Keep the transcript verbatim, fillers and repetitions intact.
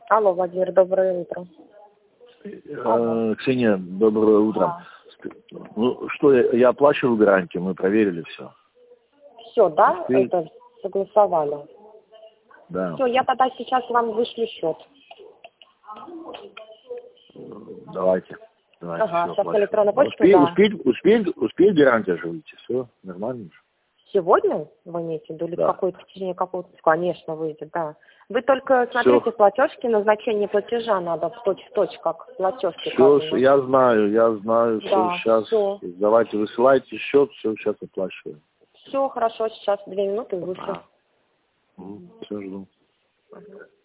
Алло, Владимир, доброе утро. Э, Ксения, доброе утро. А. Ну что, я, я оплачиваю гарантию, мы проверили все. Все, да? Ты... Это согласовали? Да. Все, я тогда сейчас вам вышлю счет. Давайте. Давайте. Ага, все, сейчас оплачиваю. электронная почта, успеть, да. успеть, успеть, успеть гарантия же выйти, все, нормально же. Сегодня вы имеете в виду, или Да. в какой-то, в течение какого-то, конечно, выйдет, да. Вы только смотрите Все. платежки, назначение платежа надо в точь-в-точь, как платежки. Все, я знаю, я знаю, Да, все, сейчас, все. давайте высылайте счет, все, сейчас оплачиваю. Все, хорошо, сейчас две минуты вышлю. Все, жду. Ага.